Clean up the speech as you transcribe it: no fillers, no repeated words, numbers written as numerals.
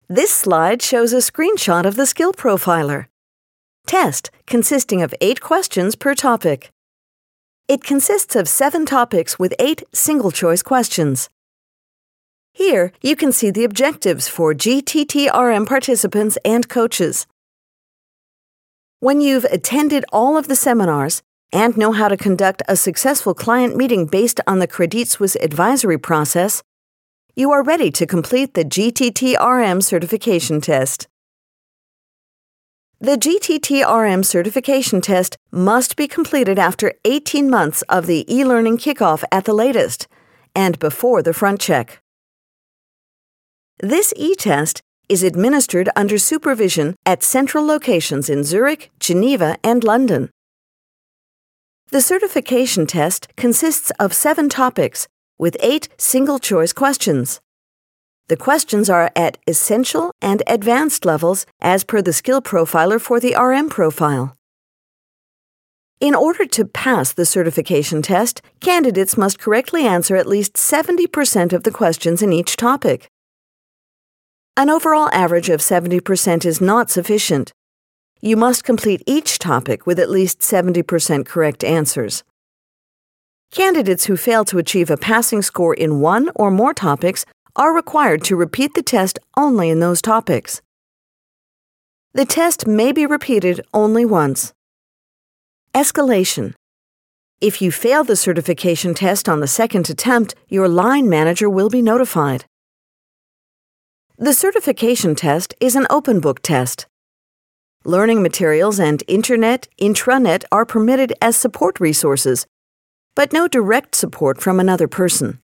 This slide shows a screenshot of the Skill Profiler. Test, consisting of 8 questions per topic. It consists of 7 topics with 8 single-choice questions. Here, you can see the objectives for GTTRM participants and coaches. When you've attended all of the seminars and know how to conduct a successful client meeting based on the Credit Suisse advisory process, you are ready to complete the GTTRM certification test. The GTTRM certification test must be completed after 18 months of the e-learning kickoff at the latest, and before the front check. This e-test is administered under supervision at central locations in Zurich, Geneva, and London. The certification test consists of 7 topics with 8 single-choice questions. The questions are at essential and advanced levels as per the skill profiler for the RM profile. In order to pass the certification test, candidates must correctly answer at least 70% of the questions in each topic. An overall average of 70% is not sufficient. You must complete each topic with at least 70% correct answers. Candidates who fail to achieve a passing score in 1 or more topics are required to repeat the test only in those topics. The test may be repeated only once. Escalation. If you fail the certification test on the second attempt, your line manager will be notified. The certification test is an open book test. Learning materials and internet, intranet are permitted as support resources, but no direct support from another person.